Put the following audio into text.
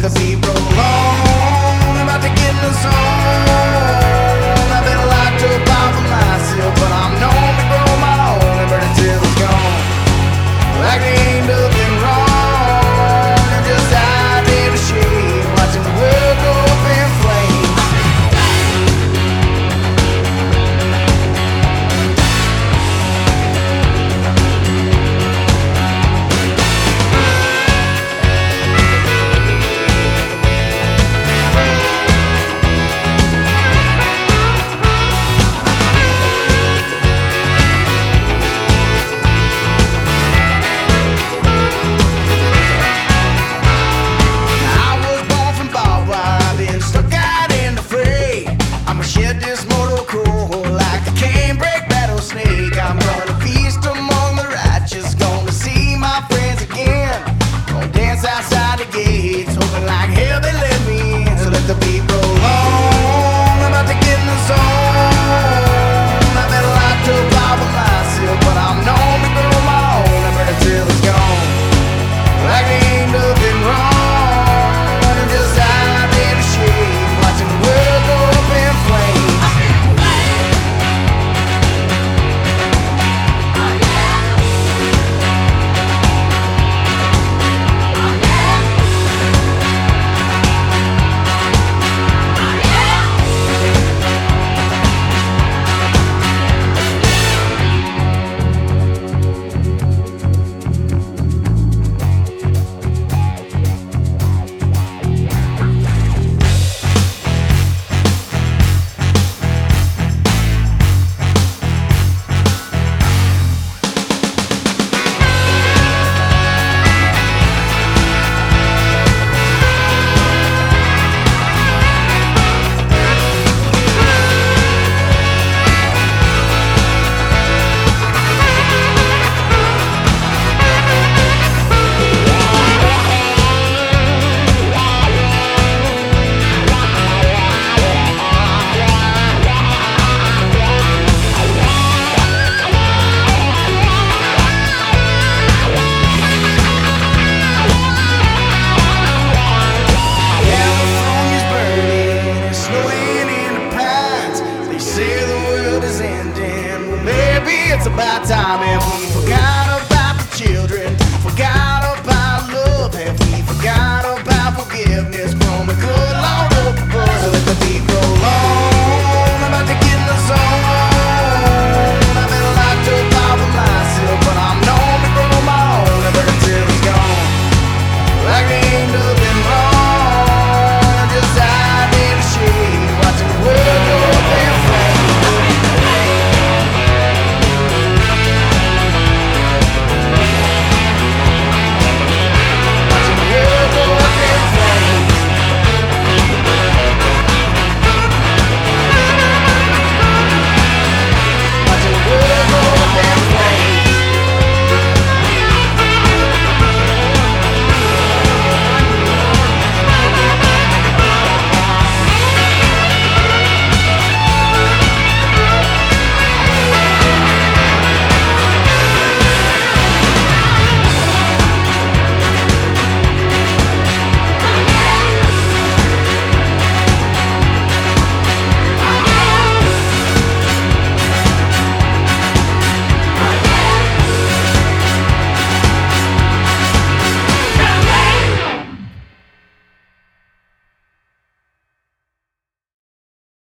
the beat roll on. I'm about to get in the zone. I've been locked up all for myself, but I'm known to grow my own and burn it till it's gone. Like there ain't nothing wrong. I'm just out in the shade, watching the world go up in flames. Shed this mortal coil like a canebrake rattlesnake. I'm gonna feast among the righteous, gonna see my friends again. Gonna dance outside the gates, hoping like hell they let me in. So let the beat roll on. I'm about to get in the zone. I've been locked up all by myself, but I'm known to grow my own and burn it till it's gone. Like there ain't nothing wrong. I'm just out in the shade, watching the world go up in flames. It's about time and we forgot